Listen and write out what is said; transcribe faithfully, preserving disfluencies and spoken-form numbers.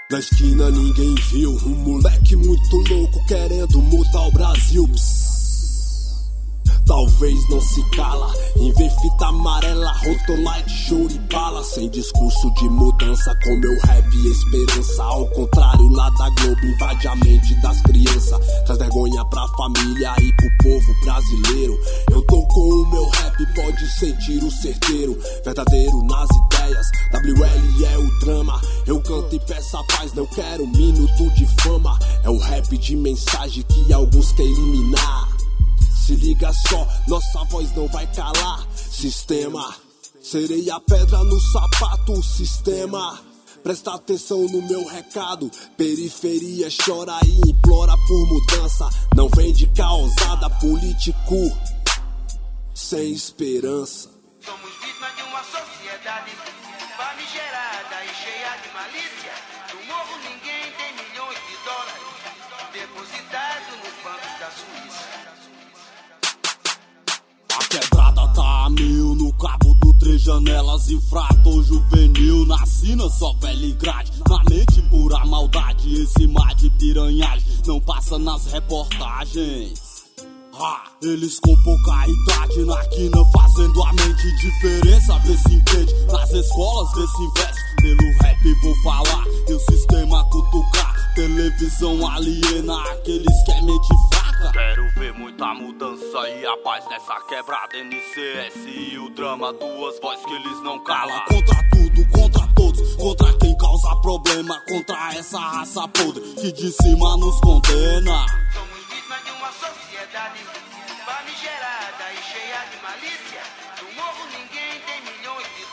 Na esquina ninguém viu um moleque muito louco querendo mudar o Brasil. Psss. Talvez não se cala, em ver fita amarela, rotolite, choro e bala. Sem discurso de mudança, com meu rap e esperança. Ao contrário, lá da Globo invade a mente das crianças. Traz vergonha pra família e pro povo brasileiro. Eu tô com o meu rap, pode sentir o certeiro. Verdadeiro nas ideias, W L é o drama. Eu canto e peço a paz, não quero minuto de fama. É o rap de mensagem que alguns querem eliminar. Se liga só, nossa voz não vai calar. Sistema, serei a pedra no sapato, sistema. Presta atenção no meu recado. Periferia chora e implora por mudança. Não vem de causada, político sem esperança. Somos vítimas de uma sociedade famigerada e cheia de malícia. No morro ninguém tem milhões de dólares depositados nos bancos da Suíça. A quebrada tá a mil no cabo do Três Janelas. Infrator juvenil na sina, só velha e grade. Na mente pura maldade, esse mar de piranhagem não passa nas reportagens. Ah, eles com pouca idade na quina fazendo a mente diferença. Vê se entende, nas escolas vê se investe. Pelo rap vou falar, e o sistema cutucar. Televisão aliena aqueles que é mente fraca. Quero ver muita mudança e a paz nessa quebrada. N C S e o drama, duas vozes que eles não calam. Contra tudo, contra todos, contra quem causa problema. Contra essa raça podre que de cima nos condena. Somos vítimas de uma sociedade famigerada e cheia de malícia. No morro ninguém tem milhões de